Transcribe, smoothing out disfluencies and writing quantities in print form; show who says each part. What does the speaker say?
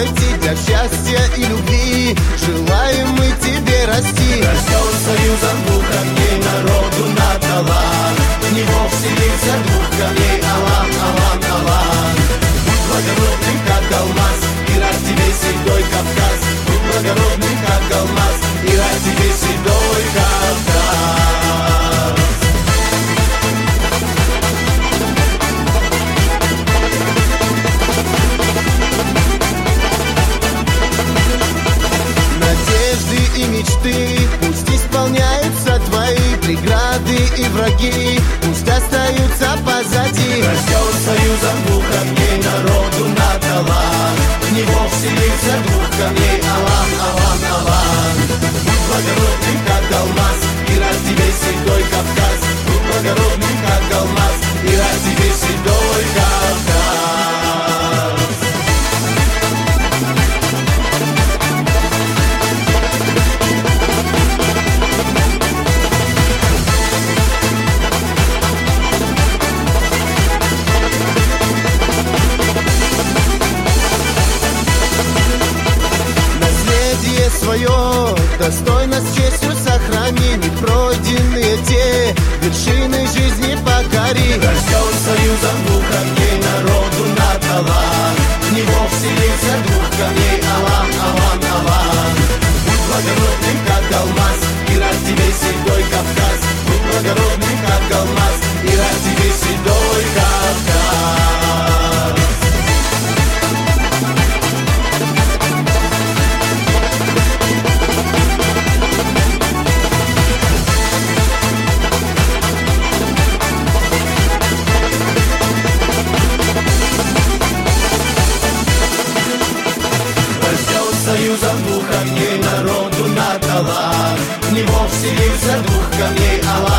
Speaker 1: пойти для счастья и любви. Желаем мы тебе расти.
Speaker 2: Рожден союзом двух камней, народу надала. В него вселился двух камней, Алан, Алан, Алан. Будь благородным, как алмаз, и рад тебе седой Кавказ. Будь благородным, как алмаз, и рад тебе седой Кавказ.
Speaker 1: Надежды и мечты пусть исполняются твои. Преграды и враги пусть остаются позади.
Speaker 2: Рожден союзом двух камней, народу надала. В него вселился двух камней, Алан, Алан, Алан. Будь благородным, как алмаз, и рад тебе седой Кавказ. Будь благородным, как алмаз, и рад тебе седой Кавказ.
Speaker 1: Свое достойно с честью сохрани. Непройденные те вершины жизни покори.
Speaker 2: Рожден союзом двух камней, народу надала. В него вселился двух камней, Алан, Алан, Алан. Будь благородным, как алмаз, и рад тебе седой Кавказ. Будь благородным, как алмаз, и рад тебе седой Кавказ. Союзом двух огней, народу надала. В него вселился двух камней, Алан.